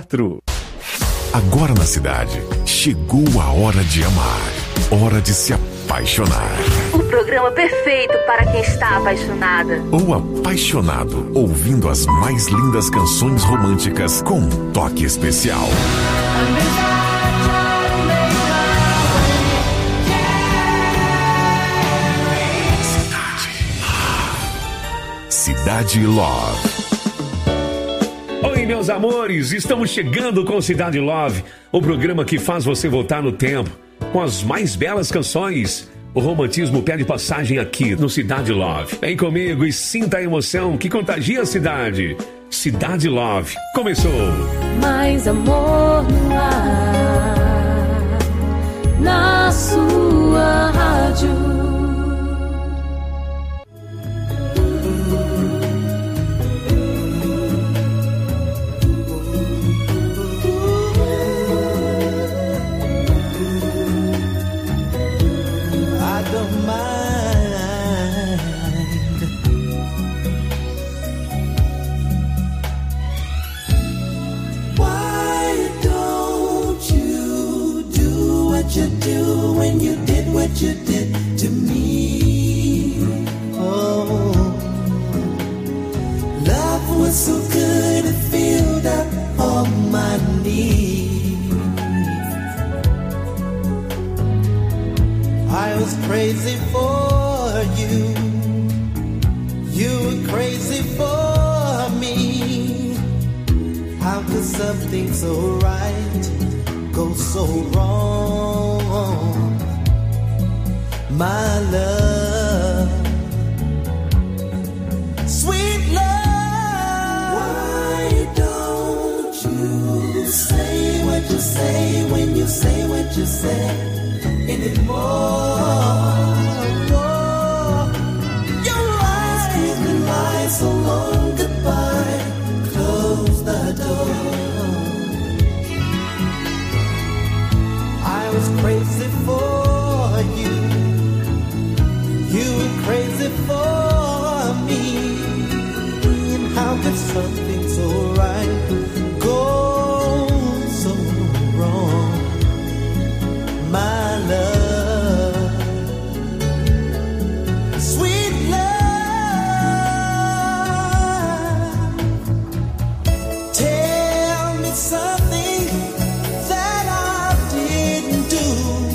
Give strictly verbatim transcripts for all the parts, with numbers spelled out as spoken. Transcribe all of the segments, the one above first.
quatro. Agora na cidade, chegou a hora de amar, hora de se apaixonar. O programa perfeito para quem está apaixonada. Ou apaixonado, ouvindo as mais lindas canções românticas com um toque especial. Cidade Love. Oi, meus amores, estamos chegando com Cidade Love, o programa que faz você voltar no tempo, com as mais belas canções. O romantismo pede passagem aqui no Cidade Love. Vem comigo e sinta a emoção que contagia a cidade. Cidade Love começou. Mais amor no ar, na sua rádio. When you did what you did to me, oh, love was so good it filled up all my needs. I was crazy for you, you were crazy for me. How could something so right go so wrong? My love, sweet love. Why don't you say what you say when you say what you say anymore? Your lies keep me lying so long. Goodbye, close the door. I was crazy for you, you were crazy for me. And how could something so right go so wrong? My love, sweet love. Tell me something that I didn't do.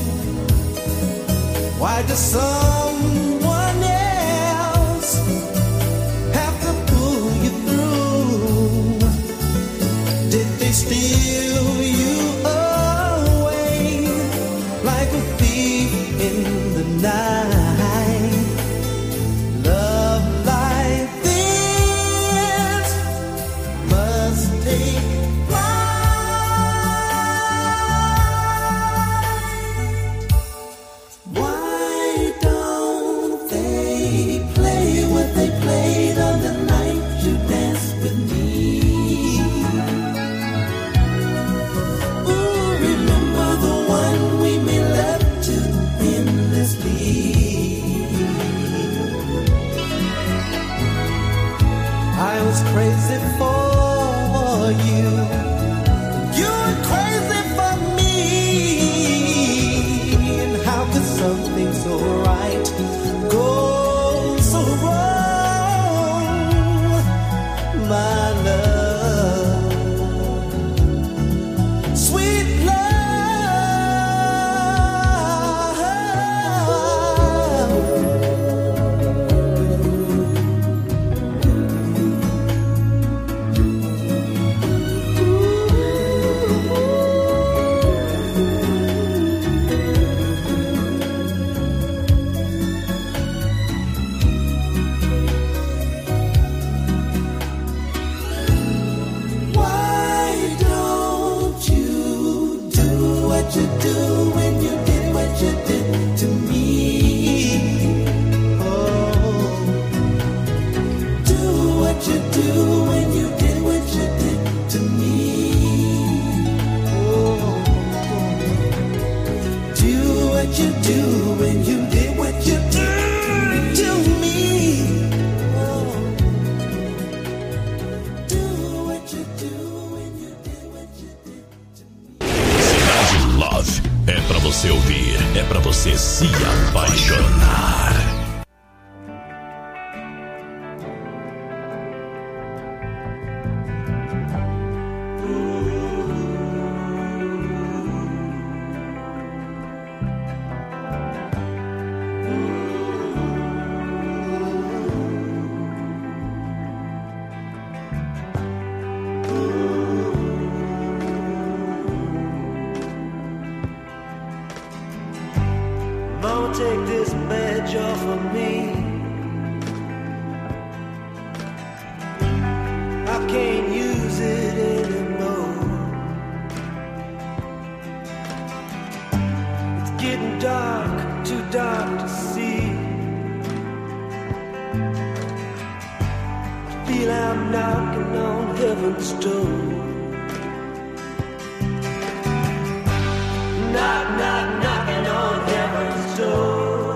Why does someone else have to pull you through? Did they steal you away like a thief in the night? Love like this must take crazy for you, you were crazy for me. And how could something so right go so wrong? My love, sweet you do when you did what you did to me. Oh, do what you do when you did what you did to me. Oh, do what you do when you did what you did to me. Oh, do what you do when you did what you did. você ouvir, é pra você se apaixonar. Mama, take this badge off of me. I can't use it anymore. It's getting dark, too dark to see. I feel I'm knocking on heaven's door. Knock, knock, knocking on heaven's door.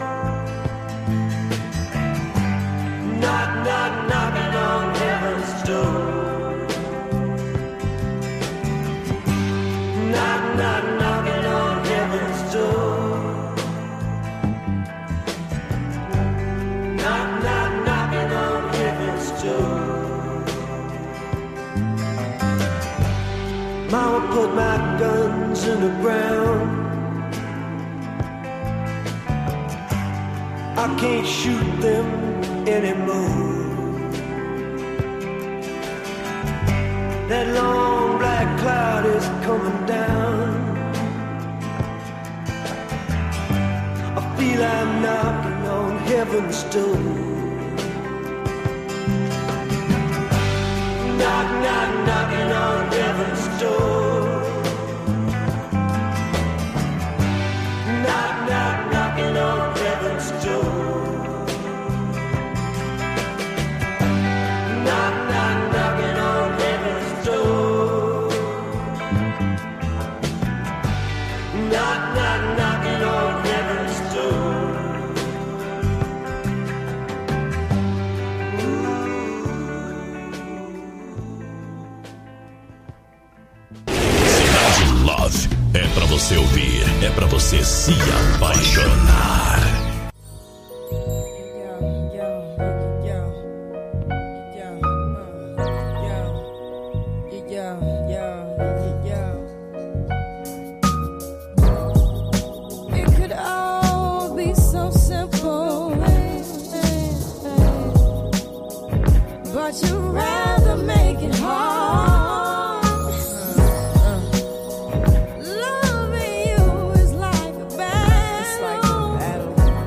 Knock, knock, knocking on heaven's door. Knock, knock, knocking on heaven's door. Knock, knock, knocking on heaven's door. Mama put my guns in the ground. I can't shoot them anymore. That long black cloud is coming down. I feel I'm knocking on heaven's door. Knock, knock, knocking on heaven's door. Knock, knock, knocking on heaven's door. Knock, knock, knocking on heaven's door. Knock, knock, knocking on heaven's door. Cidade Love é pra você ouvir, é pra você se apaixonar. It could all be so simple, but you'd rather make it hard. Loving you is like a battle.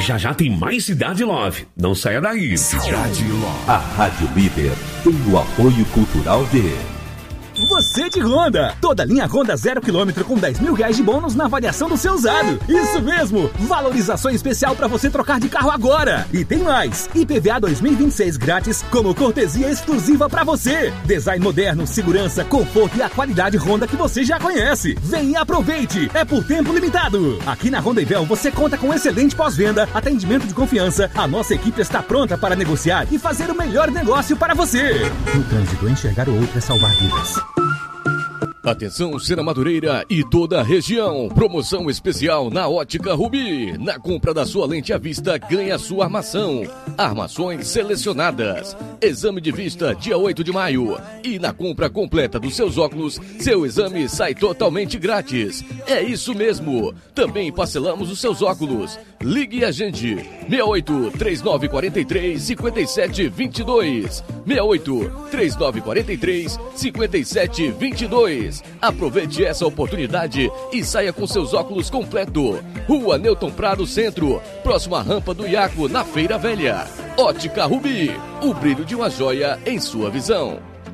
Já já tem mais Cidade Love. Não saia daí. Cidade Love. A Rádio Líder tem o apoio cultural de... Você de Honda. Toda linha Honda zero quilômetro com dez mil reais de bônus na avaliação do seu usado. Isso mesmo. Valorização especial para você trocar de carro agora. E tem mais. I P V A dois mil e vinte e seis grátis como cortesia exclusiva para você. Design moderno, segurança, conforto e a qualidade Honda que você já conhece. Vem e aproveite. É por tempo limitado. Aqui na Honda Ivel você conta com excelente pós-venda, atendimento de confiança. A nossa equipe está pronta para negociar e fazer o melhor negócio para você. No trânsito, enxergar o outro é salvar vidas. Atenção, Serra Madureira e toda a região. Promoção especial na Ótica Rubi. Na compra da sua lente à vista, ganha sua armação. Armações selecionadas. Exame de vista dia oito de maio. E na compra completa dos seus óculos, seu exame sai totalmente grátis. É isso mesmo. Também parcelamos os seus óculos. Ligue a gente. seis oito três nove quatro três cinco sete dois dois. seis oito três nove quatro três cinco sete dois dois. Aproveite essa oportunidade e saia com seus óculos completo. Rua Newton Prado Centro, próximo à rampa do Iaco, na Feira Velha. Ótica Rubi, o brilho de uma joia em sua visão.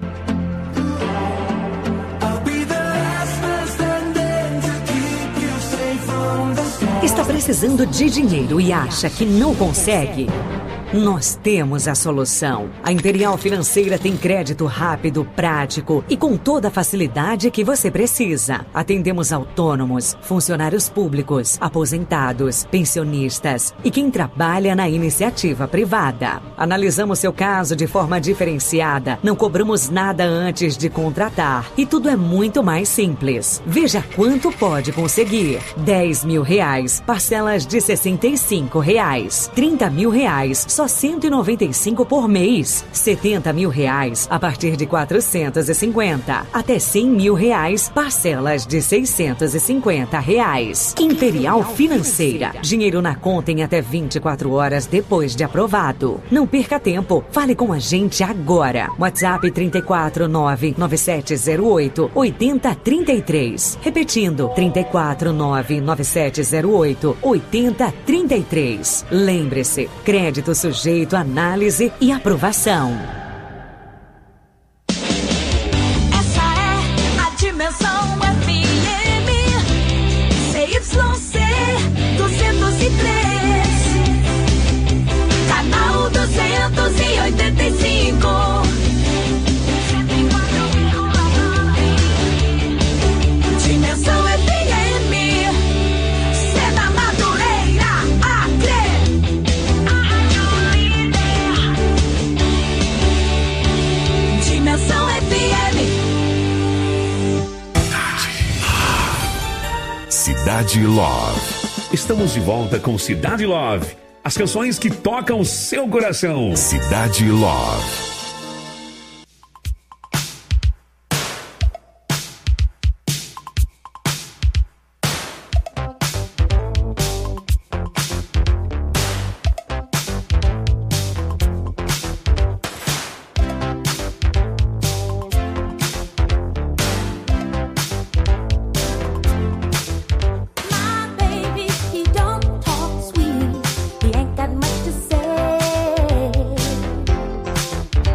Está precisando de dinheiro e acha que não consegue? Nós temos a solução. A Imperial Financeira tem crédito rápido, prático e com toda a facilidade que você precisa. Atendemos autônomos, funcionários públicos, aposentados, pensionistas e quem trabalha na iniciativa privada. Analisamos seu caso de forma diferenciada, não cobramos nada antes de contratar e tudo é muito mais simples. Veja quanto pode conseguir. dez mil reais, parcelas de sessenta e cinco reais. trinta mil reais, só cento e noventa e cinco por mês. setenta mil reais a partir de quatrocentos e cinquenta. Até cem mil reais, parcelas de seiscentos e cinquenta reais. Imperial Financeira. Dinheiro na conta em até vinte e quatro horas depois de aprovado. Não perca tempo. Fale com a gente agora. WhatsApp trinta e quatro nove nove sete zero oito oito zero três três. Repetindo, trinta e quatro nove nove sete zero oito oito zero três três. Lembre-se, crédito sujeito à análise e aprovação. Essa é a Dimensão F M C Y C duzentos e três, canal duzentos e oitenta e cinco. Dimensão F M, Serra Madureira, Acre. Dimensão F M. Cidade Love. Estamos de volta com Cidade Love. As canções que tocam seu coração. Cidade Love. He ain't got much to say.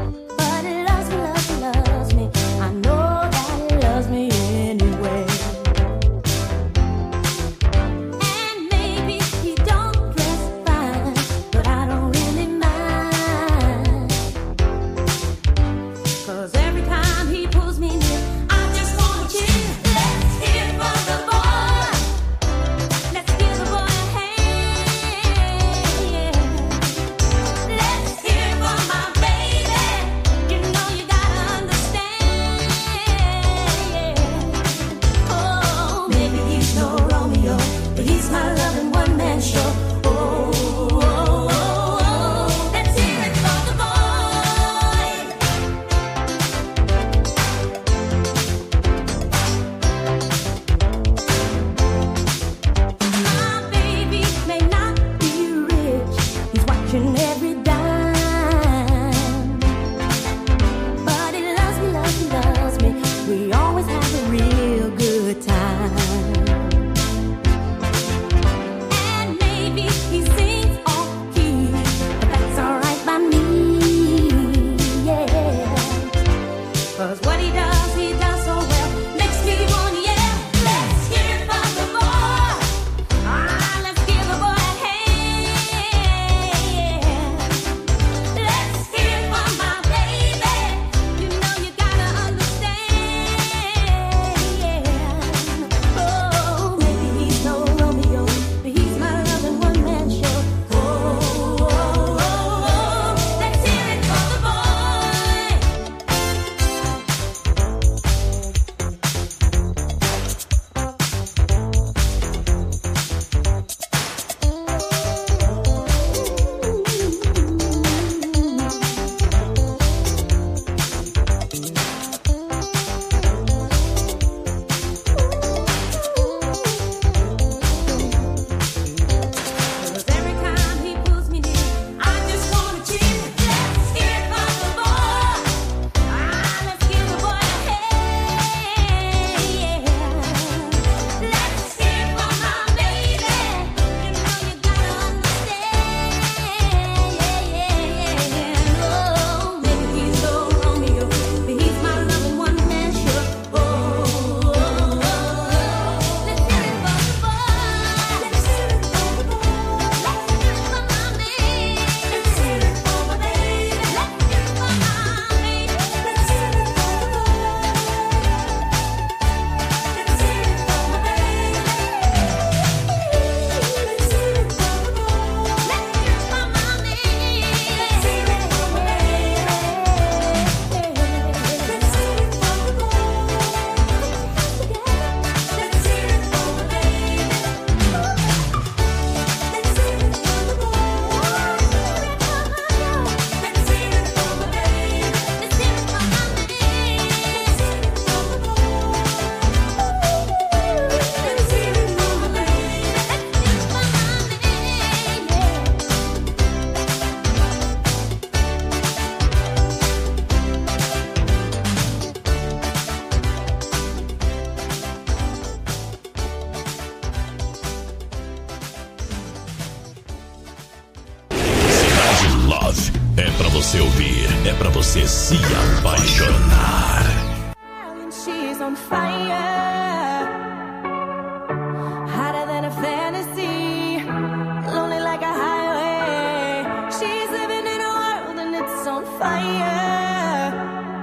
você ouvir, é pra você se apaixonar. She's on fire, hotter than a fantasy, lonely like a highway. She's living in a world and it's on fire,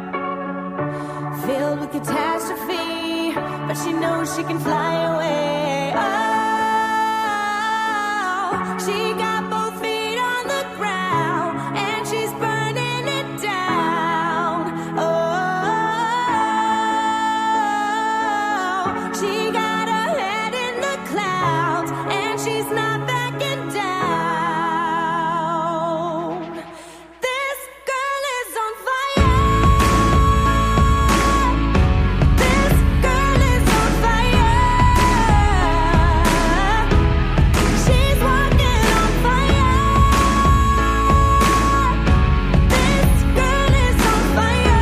filled with catastrophe, but she knows she can fly away. Oh, she got both feet on the ground and she's burning it down. Oh, she got her head in the clouds and she's not backing down. This girl is on fire. This girl is on fire. She's walking on fire. This girl is on fire.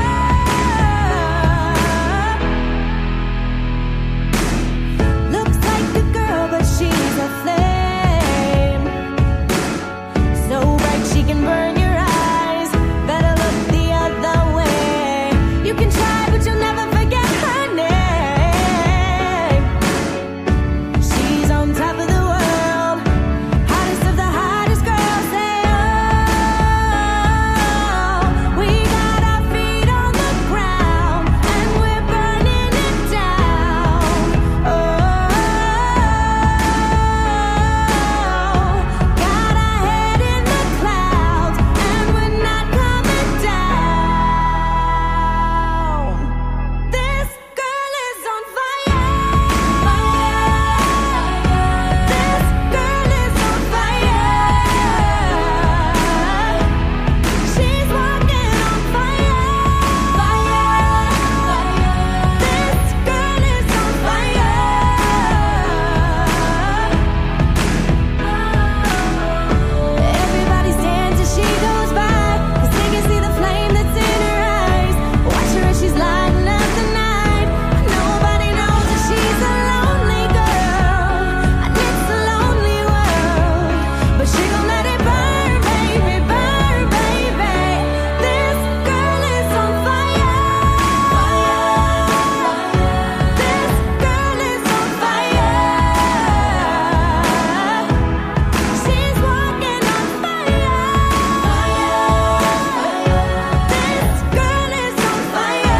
Looks like a girl, but she's a flame. So bright she can burn your eyes. Better look the other way. You can try, but you'll never forget her name. She's on top of the world, hottest of the hottest girls. Say, oh, we got our feet on the ground and we're burning it down. Oh, got our head in the clouds and we're not coming down. This girl is on fire. This girl is on fire. She's walking on fire. This girl is on fire. Everybody stands as she goes by, 'cause they can see the flame that's in her eyes. Watch her as she's lighting up the night. Nobody knows that she's a lonely girl, and it's a lonely world. But she gon' let it burn, baby, burn, baby. This girl is on fire. This girl is on fire. She's walking on fire. This girl is on fire.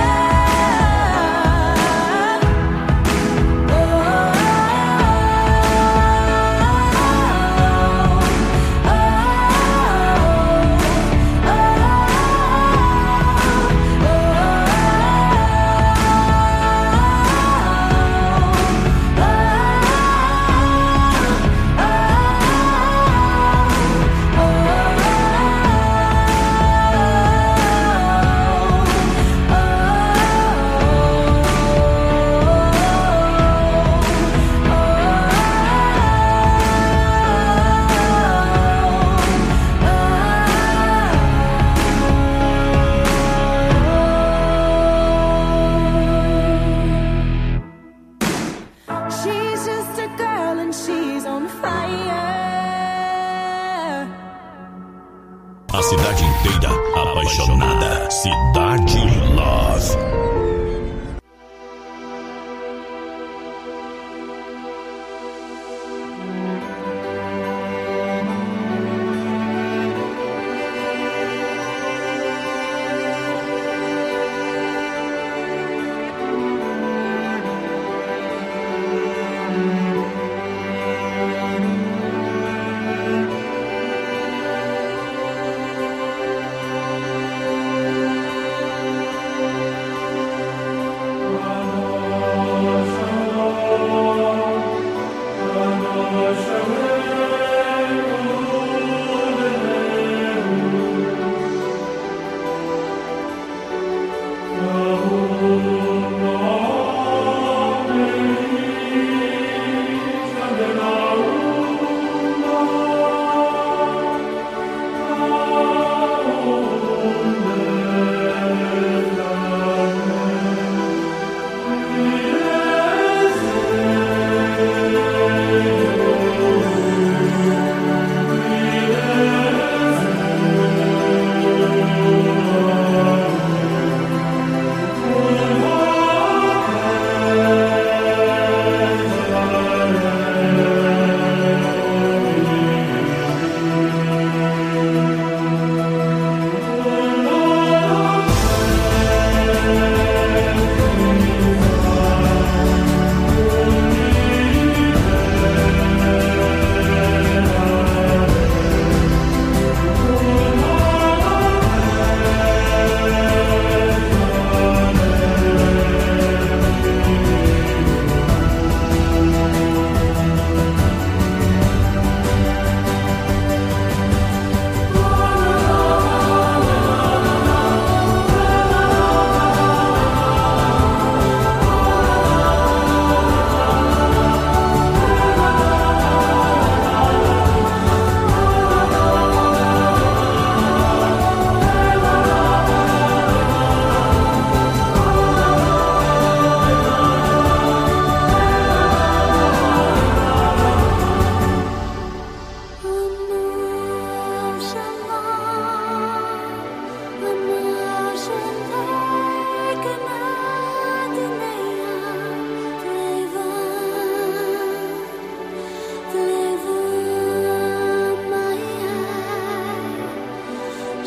She's just a girl and she's on fire. A cidade inteira apaixonada. Cidade Love.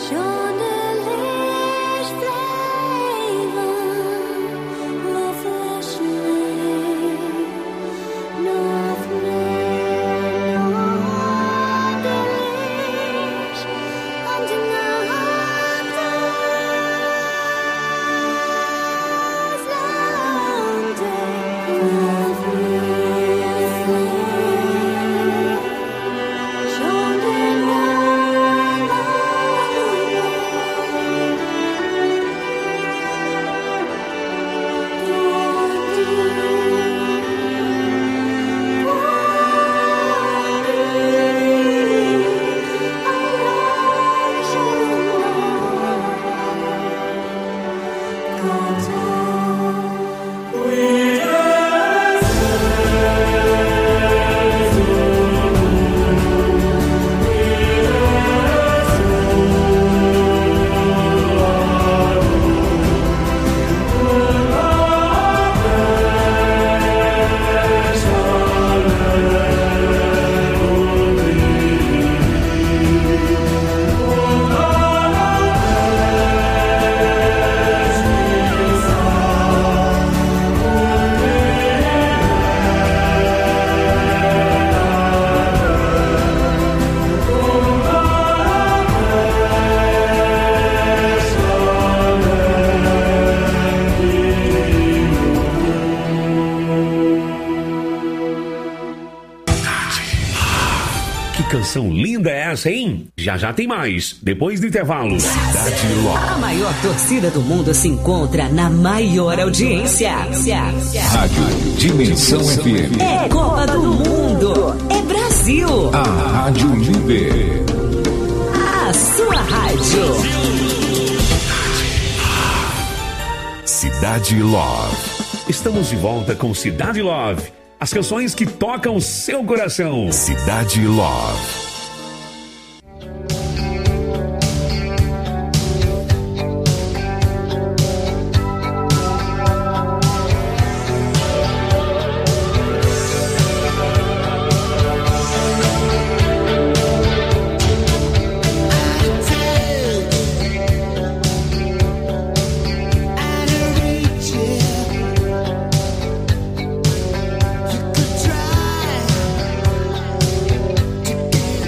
Canção linda é essa, hein? Já já tem mais, depois do intervalo. Cidade Love. A maior torcida do mundo se encontra na maior audiência. Rádio Dimensão F M. É Copa do Mundo. É Brasil. A Rádio Líder. A sua rádio. Cidade Love. Estamos de volta com Cidade Love. As canções que tocam seu coração. Cidade Love. Try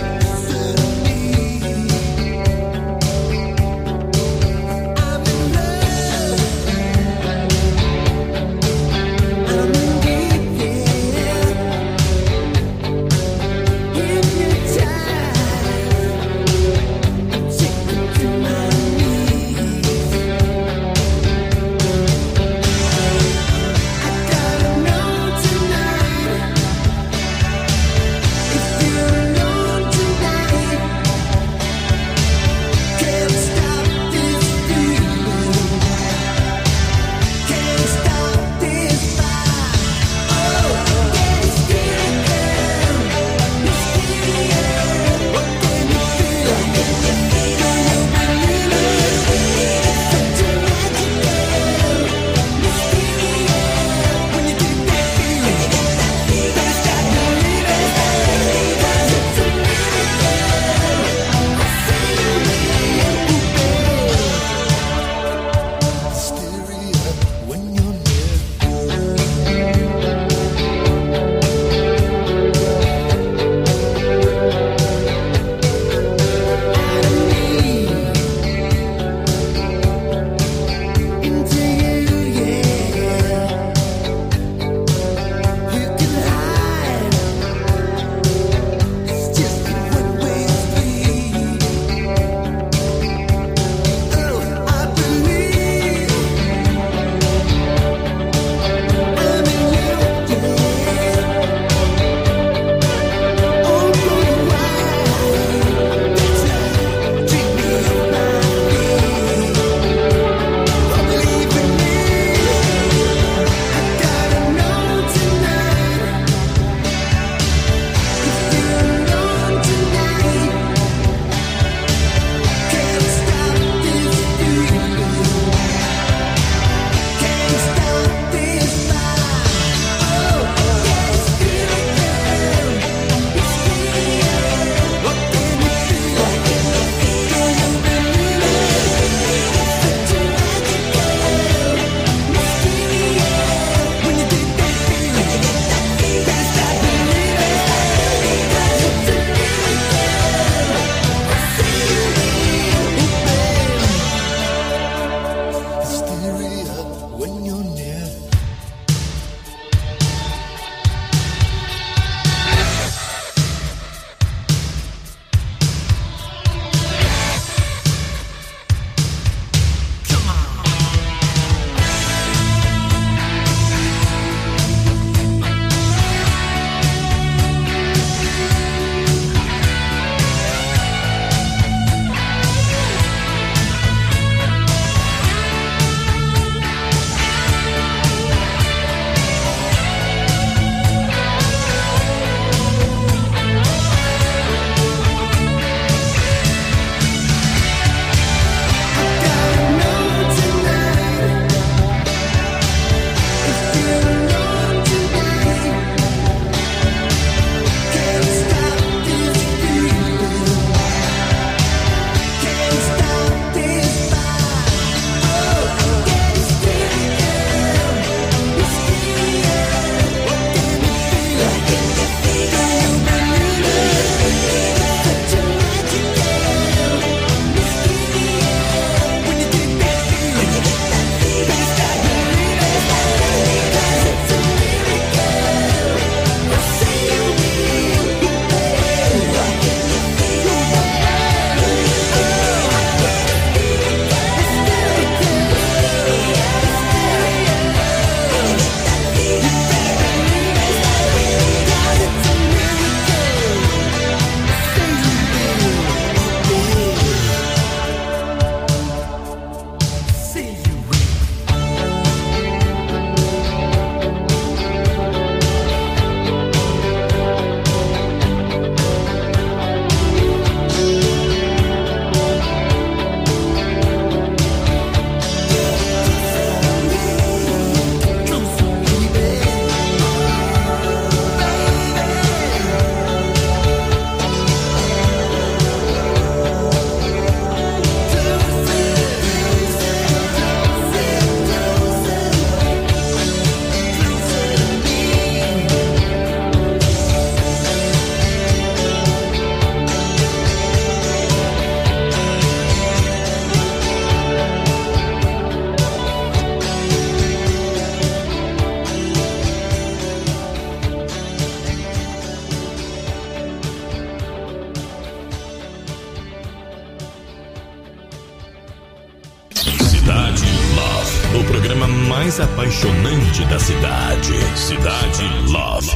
O programa mais apaixonante da cidade. Cidade Love.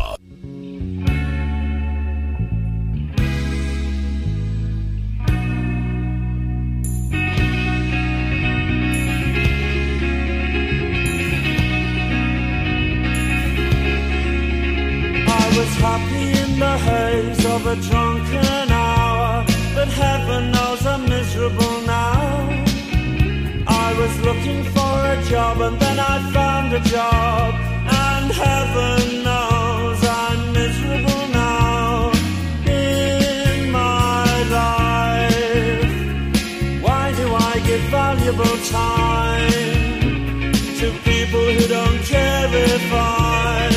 Happy in the haze of a drunken hour, but heaven knows I'm miserable now. I was looking for a job and then I found a job, and heaven knows I'm miserable now. In my life, why do I give valuable time to people who don't care if I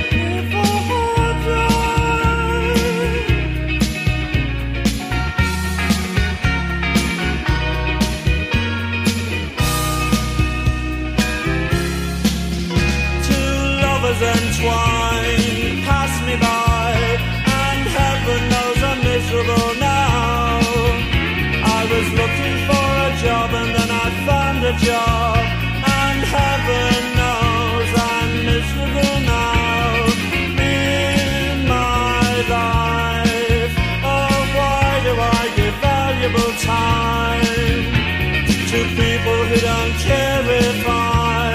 entwine, pass me by, and heaven knows I'm miserable now. I was looking for a job and then I found a job, and heaven knows I'm miserable now. In my life, oh why do I give valuable time to people who don't care if I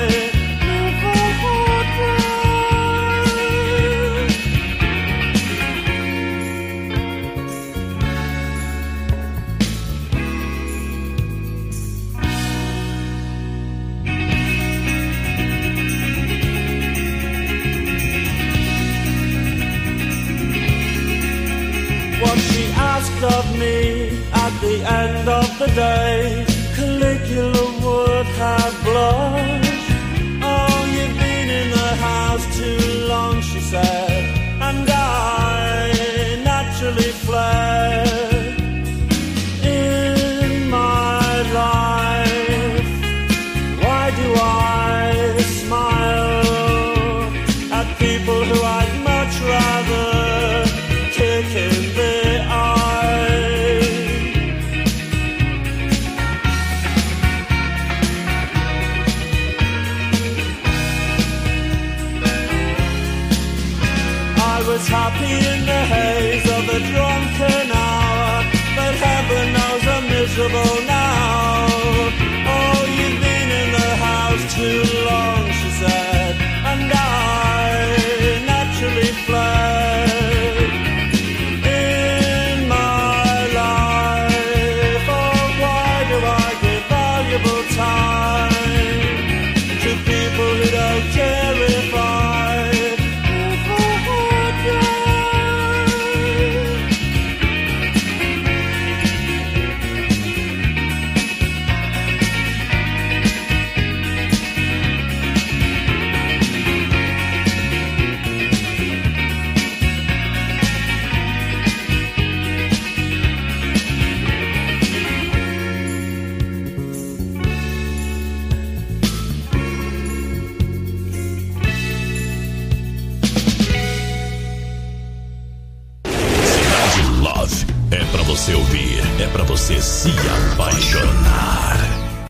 of me at the end of the day, Caligula would have blushed. Oh, you've been in the house too long, she said, and I naturally fled. In my life, why do I smile at people who I'd much rather kick in the eye? Happy in the haze of a drunken hour, but heaven knows I'm miserable now. Oh, you've been in the house too long, she said, and I naturally fled. In my life, oh, why do I give valuable time to people who don't care if I você ouvir, é pra você se apaixonar.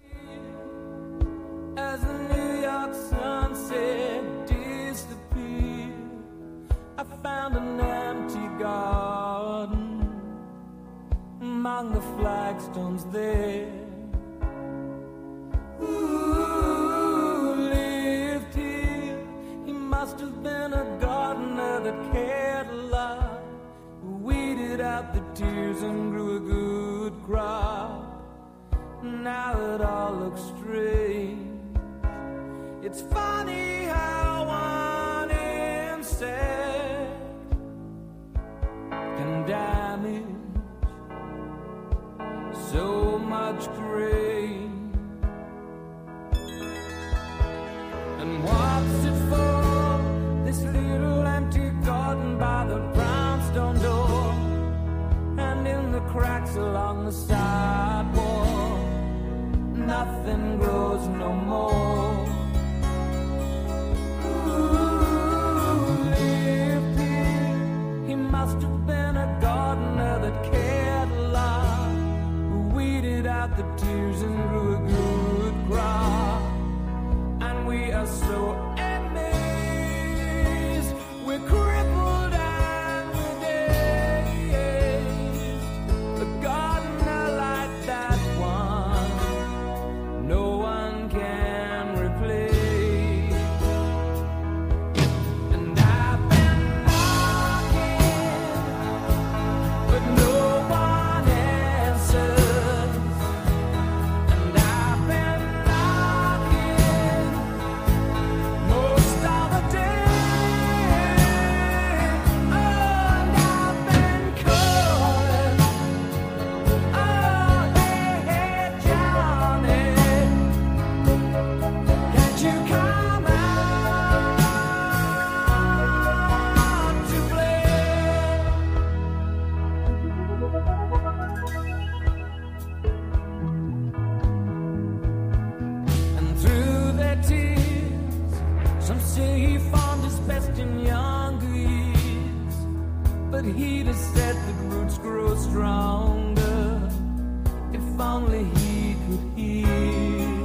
As the New York sunset disappeared, I found an empty garden among the flagstones there. Who lived here? He must have been a gardener that cared a lot. Weeded out the tears and grew a good crop. Now it all looks strange. It's funny how one insect can damage so much grain. And what's it for, this little empty garden by the brownstone door, and in the cracks along the sidewalk, nothing grows no more. Who lived here? He must have been a gardener that cared a lot, who weeded out the tears and grew a good crop. so amazed. We're crippled and we're dazed. A gardener like that one, no one can replace. And I've been knocking, but no one answers. And I've been knocking most of the day. Oh, and I've been calling. Oh, hey, hey, Johnny, can't you come out to play? And through their tears, some say he found his best in younger years. But he'd have said that roots grow stronger if only he could hear.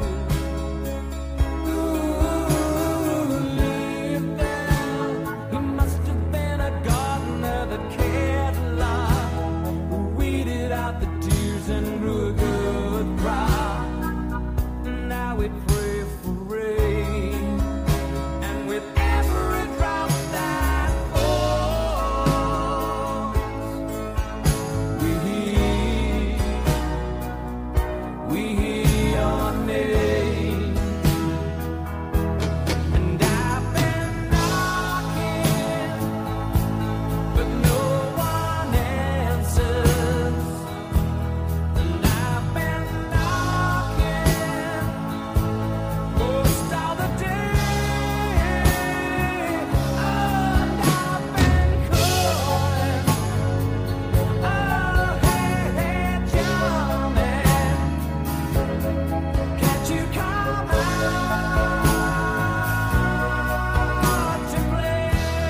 Ooh, live there. He must have been a gardener that cared a lot, who weeded out the tears and grew a good crop. Now we pray for rain, and with every drop that falls, we hear, we hear your name. And I've been knocking, but no one answers. And I've been knocking most of the day. Oh, and I've been calling. Oh, hey, hey, Johnny, can't you come out to play?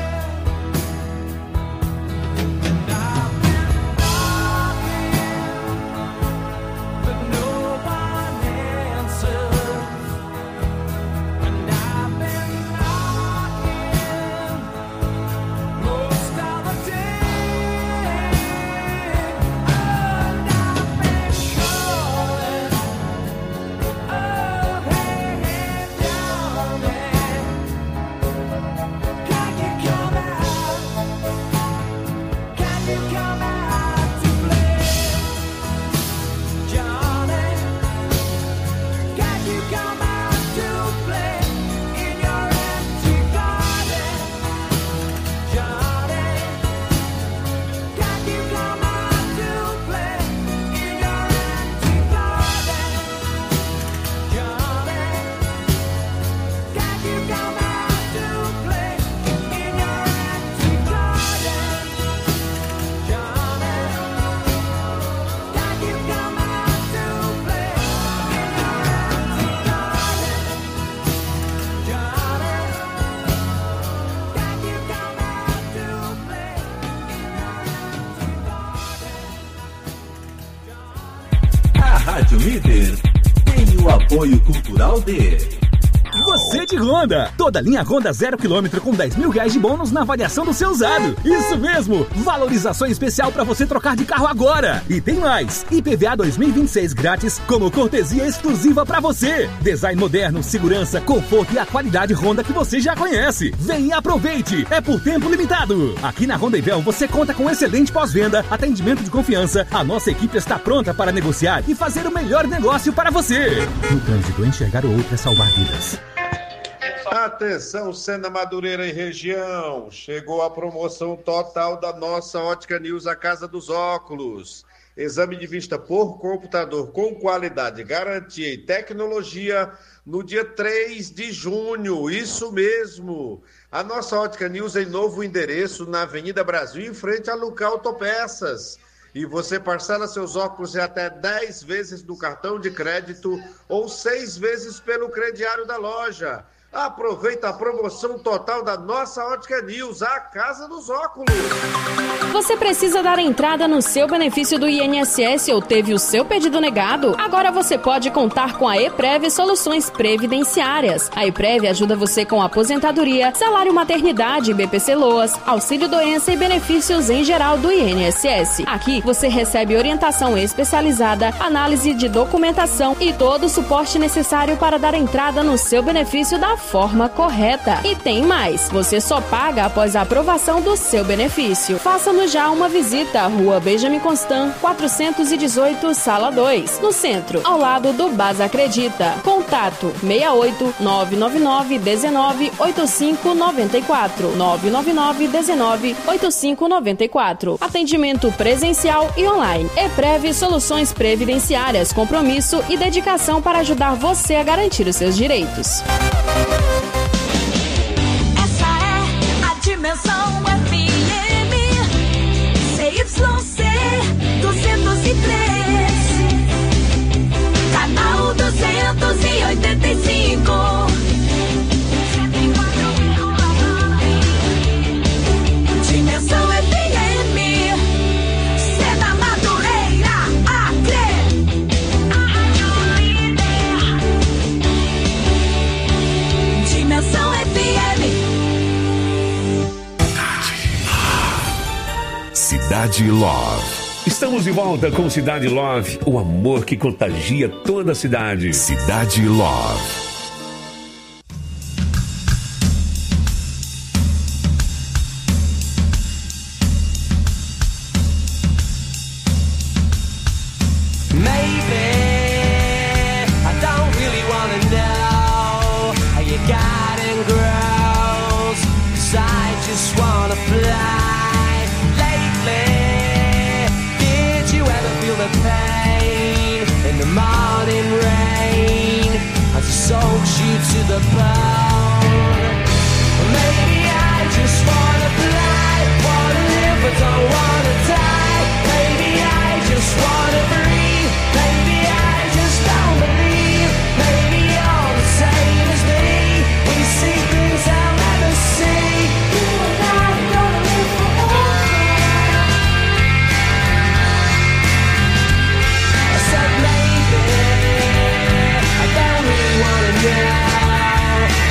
And I've been knocking, but no one answers. And I've been knocking most of the day. Oh, and I've been calling. Oh, hey, hey, Johnny, can you come out? Can you come out to play? Johnny, can you come out to play in your empty garden? Johnny, can you come out to play in your empty garden? Johnny, can you come out to play in your empty garden? Johnny, can you come out to play in your empty garden? Johnny, can you come out to play in your empty garden? A Rádio Líder tem o apoio cultural de... Você de Honda. Toda linha Honda zero quilômetro com dez mil reais de bônus na avaliação do seu usado. Isso mesmo. Valorização especial para você trocar de carro agora. E tem mais. I P V A dois mil e vinte e seis grátis como cortesia exclusiva para você. Design moderno, segurança, conforto e a qualidade Honda que você já conhece. Vem e aproveite. É por tempo limitado. Aqui na Honda Ivel você conta com excelente pós-venda, atendimento de confiança. A nossa equipe está pronta para negociar e fazer o melhor negócio para você. No trânsito, enxergar o outro é salvar vidas. Atenção, Sena Madureira e região, chegou a promoção total da nossa Ótica News, a Casa dos Óculos. Exame de vista por computador com qualidade, garantia e tecnologia no dia três de junho, isso mesmo. A nossa Ótica News em novo endereço na Avenida Brasil, em frente a Luca Autopeças. E você parcela seus óculos em até dez vezes no cartão de crédito ou seis vezes pelo crediário da loja. Aproveita a promoção total da nossa Ótica News, a Casa dos Óculos. Você precisa dar entrada no seu benefício do I N S S ou teve o seu pedido negado? Agora você pode contar com a EPREV Soluções Previdenciárias. A EPREV ajuda você com aposentadoria, salário maternidade, B P C Loas, auxílio doença e benefícios em geral do I N S S. Aqui você recebe orientação especializada, análise de documentação e todo o suporte necessário para dar entrada no seu benefício da forma correta. E tem mais, você só paga após a aprovação do seu benefício. Faça-nos já uma visita à Rua Benjamin Constant, quatrocentos e dezoito, Sala dois, no centro, ao lado do Baza Acredita. Contato seis oito nove nove nove um nove oito cinco nove quatro nove nove nove um nove oito cinco nove quatro. Atendimento presencial e online. EPREV Soluções Previdenciárias, compromisso e dedicação para ajudar você a garantir os seus direitos. Essa é a Dimensão F M C Y C duzentos e três, canal duzentos e oitenta e cinco. Dimensão F M, Sena Madureira, Acre. Dimensão F M. Cidade Love. Estamos de volta com Cidade Love, o amor que contagia toda a cidade. Cidade Love. Soaks you to the bone. Maybe I just wanna fly, wanna live but don't wanna die. Maybe I just wanna breathe. Maybe I just don't believe. Maybe you're the same as me. We see things I'll never see. You and I are gonna live forever. I said maybe I don't really wanna know.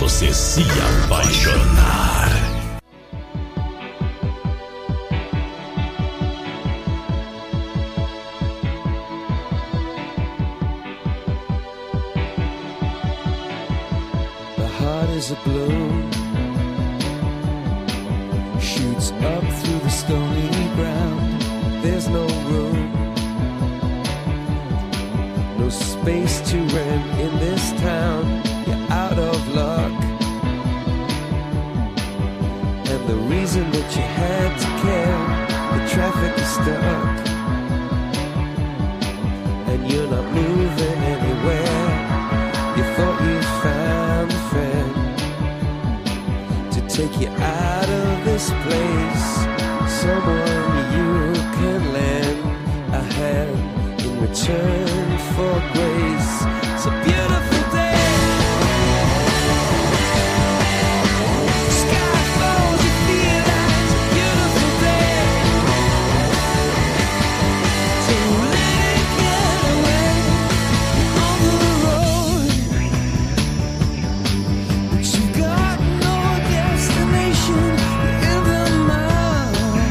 você se apaixonar. The heart is a balloon, shoots up through the stony ground. There's no room, no space to rent in this town. You're out of luck, and the reason that you had to care, the traffic is stuck, and you're not moving anywhere. You thought you found a friend to take you out of this place, someone you can lend a hand in return for grace. It's a beautiful day. Sky falls, you feel that it's a beautiful day. Don't let it get away on the road, but you got no destination in the mind.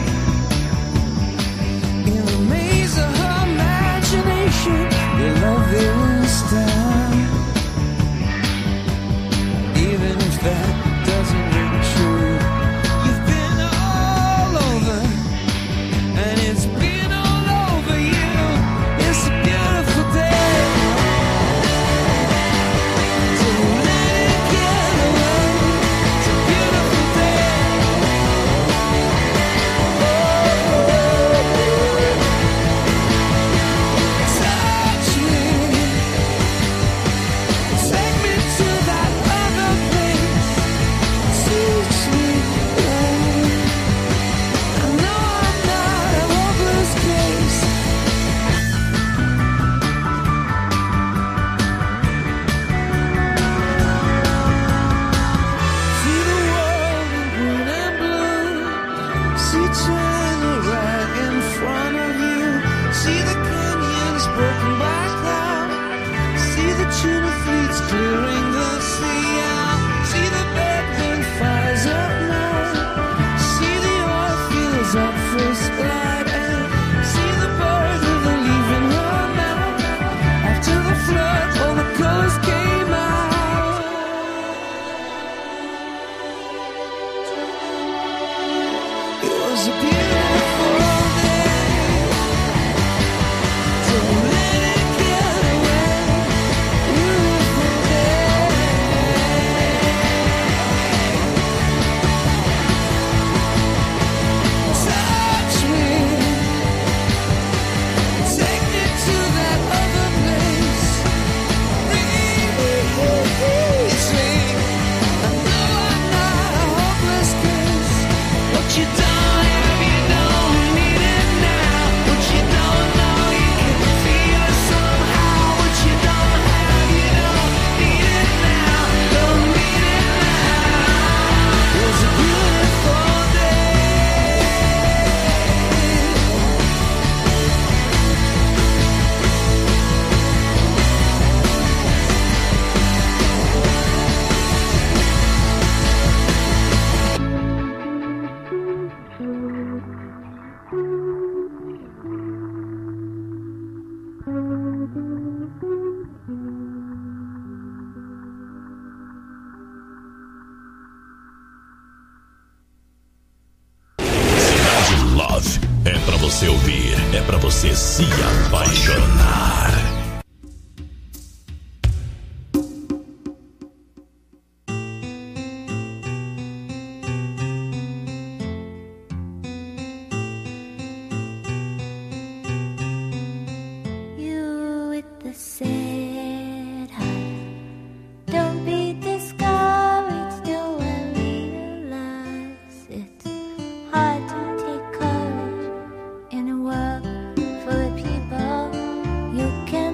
In the maze of her imagination, your love is down. Even if that doesn't ring true, you've been all over, and it's been all over you. It's a beautiful day. Don't let it get away. It's a beautiful day. Touch me, take me to that other place. Teach me, love. I know I'm not a hopeless case. See the world in green and blue. See China right in front of you. See the canyons broken by cloud. See the tuna fleets clearing the sea out. See the bedroom fires at night. See the oil fields up for splat. And see the birds with a leaf in her mouth. After the flood, all the colors came out. It was a beautiful day. Don't let it get away. Beautiful day. Touch me, take me to that other place. It's me. I know I'm not a hopeless case. What you don't have, you don't need it now. What you don't know, you can feel it somehow. What you don't have, you don't need it now. Don't need it now. It was a beautiful day. Cidade Love é pra você ouvir, é pra você se apaixonar. You with the sad heart. Don't be discouraged, do I realize it's hard to take courage in a world full of people you can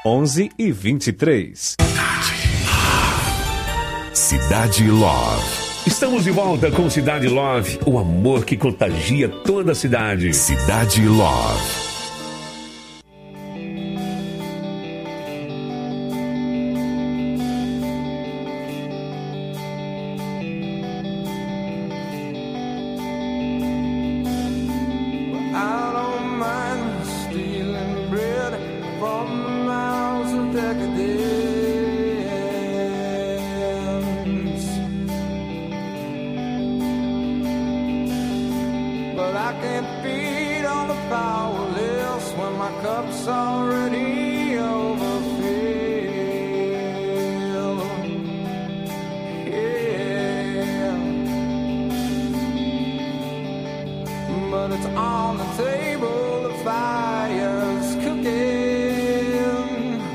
onze e vinte e três. Cidade Love. Estamos de volta com Cidade Love, o amor que contagia toda a cidade. Cidade Love. But I can't feed on the powerless when my cup's already